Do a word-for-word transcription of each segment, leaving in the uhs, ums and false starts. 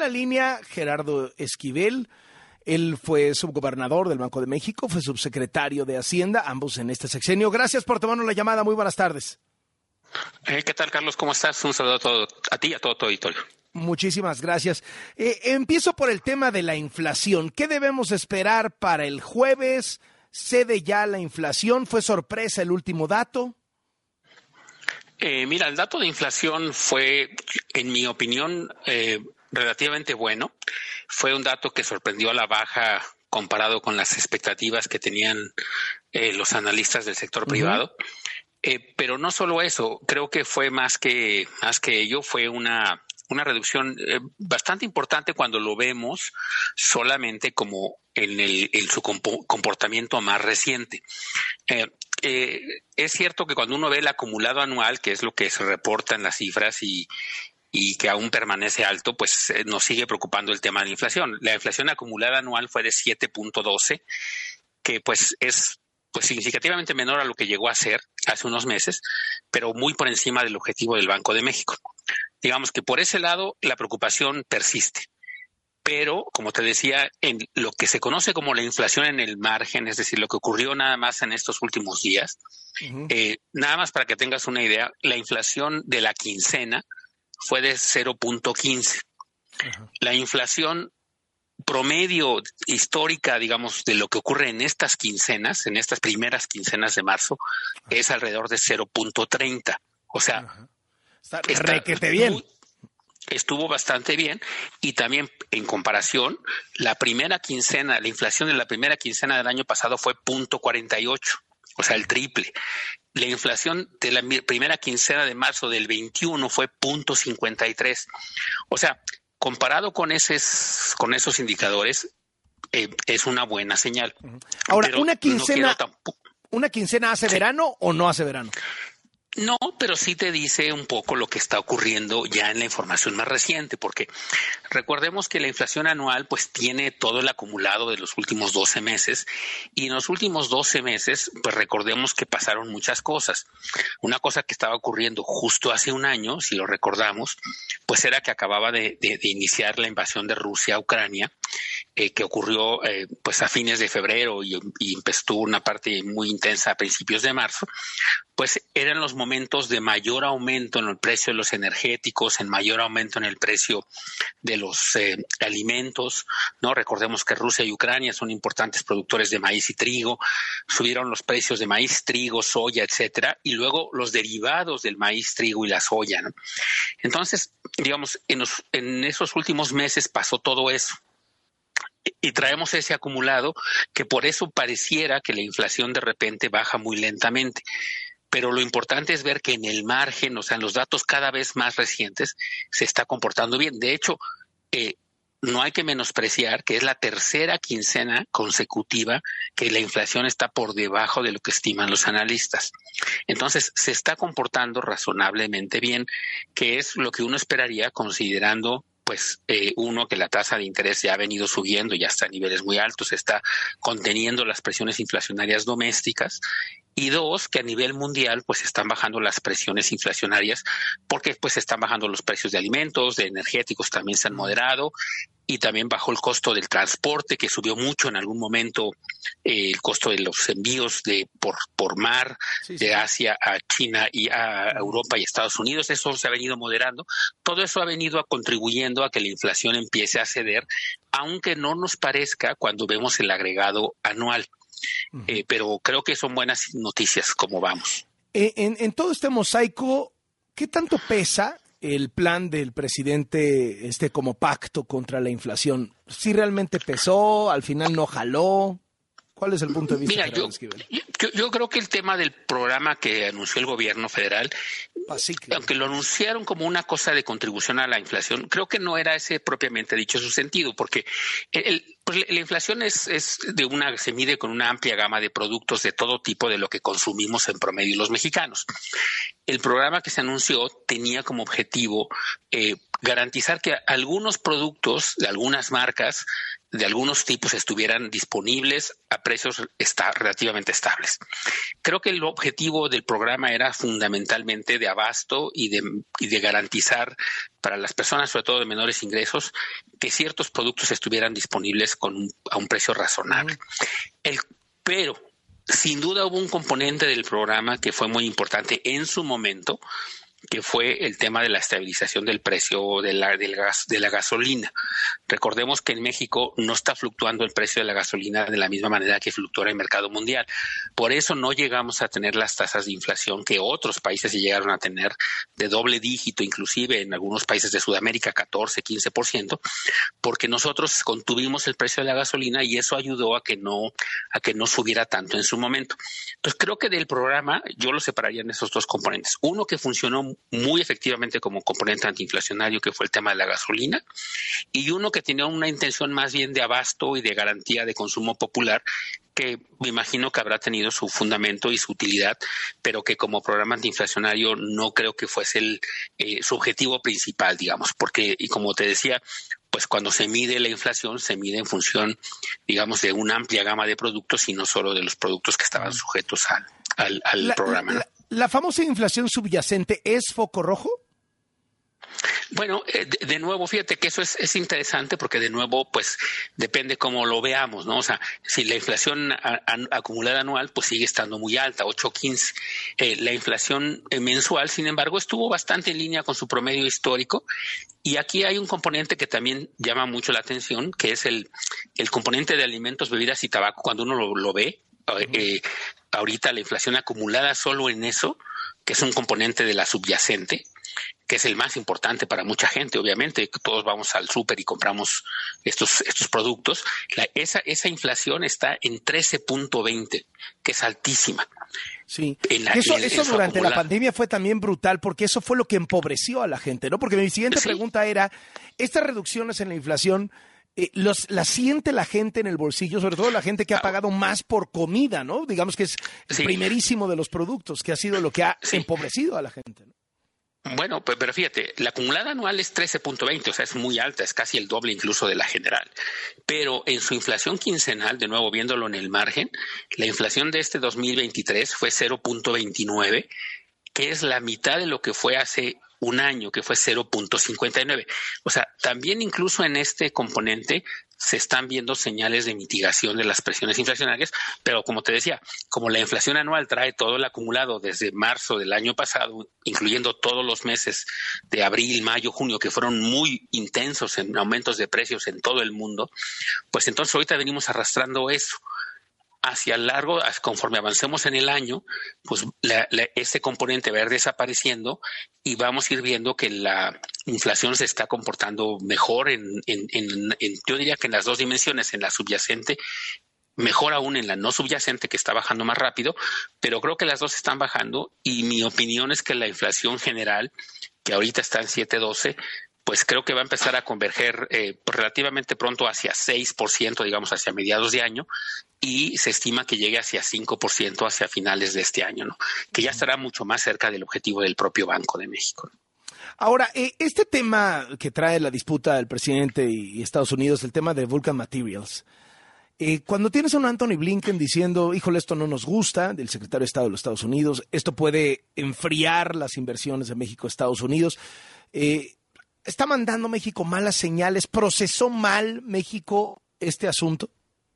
la línea Gerardo Esquivel. Él fue subgobernador del Banco de México, fue subsecretario de Hacienda, ambos en este sexenio. Gracias por tomarnos la llamada. Muy buenas tardes. Eh, ¿Qué tal, Carlos? ¿Cómo estás? Un saludo a, todo, a ti y a todo tu auditorio. Muchísimas gracias. Eh, empiezo por el tema de la inflación. ¿Qué debemos esperar para el jueves? ¿Cede ya la inflación? ¿Fue sorpresa el último dato? Eh, mira, el dato de inflación fue, en mi opinión, eh, relativamente bueno. Fue un dato que sorprendió a la baja comparado con las expectativas que tenían eh, los analistas del sector uh-huh. privado. Eh, pero no solo eso, creo que fue más que, más que ello, fue una, una reducción eh, bastante importante cuando lo vemos solamente como en, el, en su compo- comportamiento más reciente. Eh, eh, es cierto que cuando uno ve el acumulado anual, que es lo que se reporta en las cifras y, y que aún permanece alto, pues eh, nos sigue preocupando el tema de la inflación. La inflación acumulada anual fue de siete punto doce, que pues es pues significativamente menor a lo que llegó a ser hace unos meses, pero muy por encima del objetivo del Banco de México. Digamos que por ese lado la preocupación persiste. Pero, como te decía, en lo que se conoce como la inflación en el margen, es decir, lo que ocurrió nada más en estos últimos días, uh-huh. eh, nada más para que tengas una idea, la inflación de la quincena fue de cero punto quince. Uh-huh. La inflación promedio histórica, digamos, de lo que ocurre en estas quincenas, en estas primeras quincenas de marzo, uh-huh. es alrededor de cero punto treinta. O sea, uh-huh. está, está requete bien. Muy, estuvo bastante bien, y también en comparación, la primera quincena, la inflación de la primera quincena del año pasado fue cero punto cuarenta y ocho, o sea, el triple. La inflación de la primera quincena de marzo del veintiuno fue cero punto cincuenta y tres. O sea, comparado con esos, con esos indicadores, eh, es una buena señal. Ahora, Pero una quincena, no tampoco... ¿una quincena hace verano o no hace verano? No, pero sí te dice un poco lo que está ocurriendo ya en la información más reciente, porque recordemos que la inflación anual pues tiene todo el acumulado de los últimos doce meses, y en los últimos doce meses pues recordemos que pasaron muchas cosas. Una cosa que estaba ocurriendo justo hace un año, si lo recordamos, pues era que acababa de, de, de iniciar la invasión de Rusia a Ucrania, eh, que ocurrió eh, pues a fines de febrero y, y empezó una parte muy intensa a principios de marzo. Pues eran los momentos de mayor aumento en el precio de los energéticos, en mayor aumento en el precio de los eh, alimentos, ¿no? Recordemos que Rusia y Ucrania son importantes productores de maíz y trigo, subieron los precios de maíz, trigo, soya, etcétera, y luego los derivados del maíz, trigo y la soya, ¿no? Entonces, digamos, en, los, en esos últimos meses pasó todo eso. Y traemos ese acumulado que por eso pareciera que la inflación de repente baja muy lentamente. Pero lo importante es ver que en el margen, o sea, en los datos cada vez más recientes, se está comportando bien. De hecho, eh, no hay que menospreciar que es la tercera quincena consecutiva que la inflación está por debajo de lo que estiman los analistas. Entonces, se está comportando razonablemente bien, que es lo que uno esperaría considerando pues eh, uno, que la tasa de interés ya ha venido subiendo, ya está a niveles muy altos, está conteniendo las presiones inflacionarias domésticas, y dos, que a nivel mundial pues están bajando las presiones inflacionarias porque pues están bajando los precios de alimentos, de energéticos también se han moderado, y también bajó el costo del transporte, que subió mucho en algún momento, eh, el costo de los envíos de por por mar, sí, sí. de Asia a China y a Europa y Estados Unidos. Eso se ha venido moderando. Todo eso ha venido contribuyendo a que la inflación empiece a ceder, aunque no nos parezca cuando vemos el agregado anual. Uh-huh. Eh, pero creo que son buenas noticias como vamos. En, en todo este mosaico, ¿qué tanto pesa el plan del presidente este como pacto contra la inflación? ¿Sí realmente pesó? ¿Al final no jaló? ¿Cuál es el punto de vista? Mira, yo, yo, yo creo que el tema del programa que anunció el gobierno federal, Pacicle, aunque lo anunciaron como una cosa de contribución a la inflación, creo que no era ese propiamente dicho su sentido, porque el, pues la inflación es, es de una, se mide con una amplia gama de productos de todo tipo de lo que consumimos en promedio los mexicanos. El programa que se anunció tenía como objetivo eh, garantizar que algunos productos de algunas marcas, de algunos tipos, estuvieran disponibles a precios está, relativamente estables. Creo que el objetivo del programa era fundamentalmente de abasto y de, y de garantizar para las personas, sobre todo de menores ingresos, que que ciertos productos estuvieran disponibles con un, a un precio razonable. Uh-huh. El, pero sin duda hubo un componente del programa que fue muy importante en su momento, que fue el tema de la estabilización del precio de la, del gas, de la gasolina. Recordemos que en México no está fluctuando el precio de la gasolina de la misma manera que fluctúa en el mercado mundial. Por eso no llegamos a tener las tasas de inflación que otros países llegaron a tener de doble dígito, inclusive en algunos países de Sudamérica, catorce, quince por ciento, porque nosotros contuvimos el precio de la gasolina y eso ayudó a que no, a que no subiera tanto en su momento. Entonces creo que del programa yo lo separaría en esos dos componentes. Uno que funcionó muy efectivamente como componente antiinflacionario, que fue el tema de la gasolina, y uno que tenía una intención más bien de abasto y de garantía de consumo popular, que me imagino que habrá tenido su fundamento y su utilidad, pero que como programa antiinflacionario no creo que fuese el, eh, su objetivo principal, digamos, porque, y como te decía, pues cuando se mide la inflación, se mide en función, digamos, de una amplia gama de productos y no solo de los productos que estaban sujetos al, al, al la, programa, ¿no? La, ¿La famosa inflación subyacente es foco rojo? Bueno, eh, de, de nuevo, fíjate que eso es, es interesante porque de nuevo, pues depende cómo lo veamos, ¿no? O sea, si la inflación a, a, acumulada anual, pues sigue estando muy alta, ocho punto quince. Eh, la inflación eh, mensual, sin embargo, estuvo bastante en línea con su promedio histórico. Y aquí hay un componente que también llama mucho la atención, que es el, el componente de alimentos, bebidas y tabaco. Cuando uno lo, lo ve, eh, eh, ahorita la inflación acumulada solo en eso, que es un componente de la subyacente, que es el más importante para mucha gente, obviamente, que todos vamos al súper y compramos estos, estos productos. La, esa, esa inflación está en trece punto veinte, que es altísima. Sí, la, eso, en, eso en durante la pandemia fue también brutal, porque eso fue lo que empobreció a la gente, ¿no? Porque mi siguiente sí. pregunta era, estas reducciones en la inflación, Eh, los, la siente la gente en el bolsillo, sobre todo la gente que ha pagado más por comida, ¿no? Digamos que es el sí. primerísimo de los productos, que ha sido lo que ha sí. empobrecido a la gente, ¿no? Bueno, pues, pero fíjate, la acumulada anual es trece punto veinte, o sea, es muy alta, es casi el doble incluso de la general. Pero en su inflación quincenal, de nuevo viéndolo en el margen, la inflación de este dos mil veintitrés fue cero punto veintinueve, que es la mitad de lo que fue hace un año, que fue cero punto cincuenta y nueve. O sea, también incluso en este componente se están viendo señales de mitigación de las presiones inflacionarias, pero como te decía, como la inflación anual trae todo el acumulado desde marzo del año pasado, incluyendo todos los meses de abril, mayo, junio, que fueron muy intensos en aumentos de precios en todo el mundo, pues entonces ahorita venimos arrastrando eso. Hacia largo, conforme avancemos en el año, pues la, la, ese componente va a ir desapareciendo y vamos a ir viendo que la inflación se está comportando mejor en, en, en, en, yo diría que en las dos dimensiones, en la subyacente, mejor aún en la no subyacente, que está bajando más rápido, pero creo que las dos están bajando y mi opinión es que la inflación general, que ahorita está en siete punto doce, pues creo que va a empezar a converger eh, relativamente pronto hacia seis por ciento, digamos, hacia mediados de año, y se estima que llegue hacia cinco por ciento hacia finales de este año, ¿no? Que ya estará mucho más cerca del objetivo del propio Banco de México. Ahora, eh, este tema que trae la disputa del presidente y, y Estados Unidos, el tema de Vulcan Materials, eh, cuando tienes a un Anthony Blinken diciendo, híjole, esto no nos gusta, del secretario de Estado de los Estados Unidos, esto puede enfriar las inversiones de México a Estados Unidos, eh, ¿está mandando México malas señales? ¿Procesó mal México este asunto?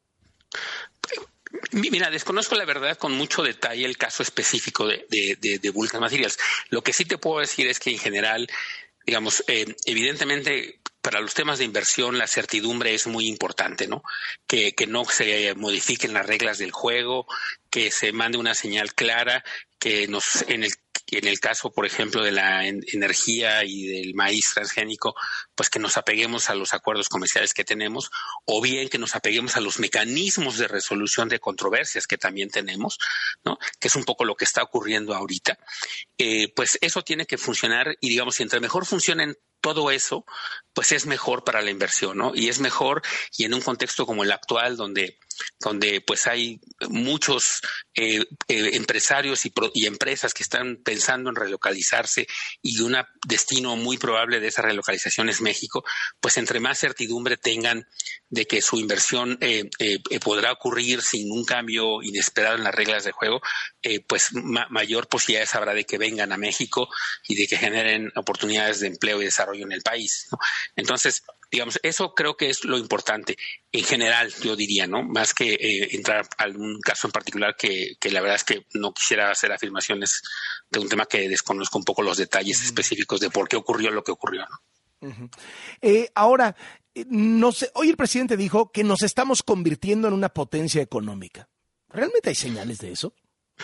Mira, desconozco la verdad con mucho detalle el caso específico de, de, de, de Vulcan Materials. Lo que sí te puedo decir es que en general, digamos, eh, evidentemente para los temas de inversión la certidumbre es muy importante, ¿no? Que, que no se modifiquen las reglas del juego, que se mande una señal clara, que nos en el en el caso, por ejemplo, de la en- energía y del maíz transgénico, pues que nos apeguemos a los acuerdos comerciales que tenemos, o bien que nos apeguemos a los mecanismos de resolución de controversias que también tenemos, ¿no? Que es un poco lo que está ocurriendo ahorita. Eh, pues eso tiene que funcionar y, digamos, si entre mejor funcionen todo eso, pues es mejor para la inversión, ¿no? Y es mejor, y en un contexto como el actual, donde donde pues hay muchos eh, eh, empresarios y, pro, y empresas que están pensando en relocalizarse y un destino muy probable de esa relocalización es México, pues entre más certidumbre tengan de que su inversión eh, eh, podrá ocurrir sin un cambio inesperado en las reglas de juego, eh, pues ma- mayor posibilidades habrá de que vengan a México y de que generen oportunidades de empleo y desarrollo en el país, ¿no? Entonces, digamos, eso creo que es lo importante en general, yo diría, ¿no? Más que eh, entrar a algún caso en particular que, que la verdad es que no quisiera hacer afirmaciones de un tema que desconozco un poco los detalles uh-huh. específicos de por qué ocurrió lo que ocurrió, ¿no? Uh-huh. Eh, ahora, no sé, hoy el presidente dijo que nos estamos convirtiendo en una potencia económica. ¿Realmente hay señales de eso?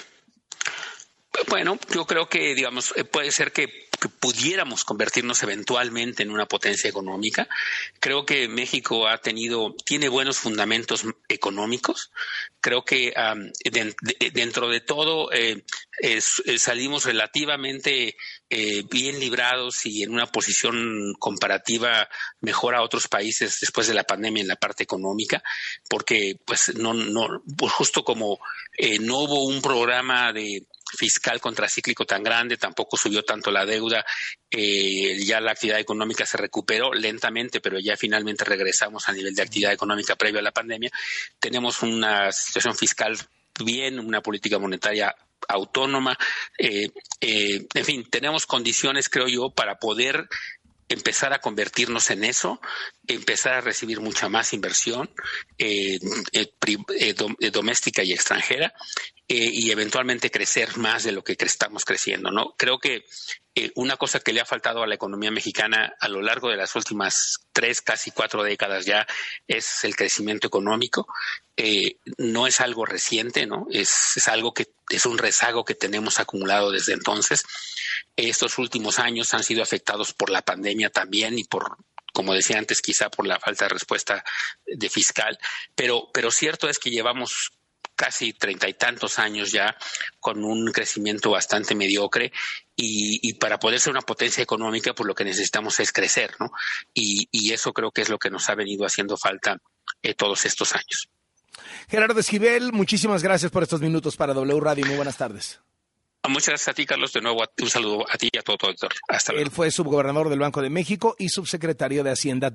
Bueno, yo creo que, digamos, puede ser que, que pudiéramos convertirnos eventualmente en una potencia económica. Creo que México ha tenido, tiene buenos fundamentos económicos. Creo que um, de, de, dentro de todo eh, es, eh, salimos relativamente eh, bien librados y en una posición comparativa mejor a otros países después de la pandemia en la parte económica, porque pues no, no, pues justo como eh, no hubo un programa de fiscal contracíclico tan grande, tampoco subió tanto la deuda, eh, ya la actividad económica se recuperó lentamente, pero ya finalmente regresamos al nivel de actividad económica previo a la pandemia. Tenemos una situación fiscal bien, una política monetaria autónoma, eh, eh, en fin, tenemos condiciones, creo yo, para poder empezar a convertirnos en eso, empezar a recibir mucha más inversión eh, eh, eh, dom, eh, doméstica y extranjera eh, y eventualmente crecer más de lo que cre- estamos creciendo, ¿no? Creo que eh, una cosa que le ha faltado a la economía mexicana a lo largo de las últimas tres, casi cuatro décadas ya es el crecimiento económico. Eh, no es algo reciente, ¿no? Es, es algo que es un rezago que tenemos acumulado desde entonces. Estos últimos años han sido afectados por la pandemia también y por, como decía antes, quizá por la falta de respuesta de fiscal, pero, pero cierto es que llevamos casi treinta y tantos años ya con un crecimiento bastante mediocre y, y para poder ser una potencia económica, pues lo que necesitamos es crecer, ¿no? Y, y eso creo que es lo que nos ha venido haciendo falta eh, todos estos años. Gerardo Esquivel, muchísimas gracias por estos minutos para W Radio. Muy buenas tardes. Muchas gracias a ti, Carlos. De nuevo, un saludo a ti y a todo tu auditor. Hasta luego. Él fue subgobernador del Banco de México y subsecretario de Hacienda.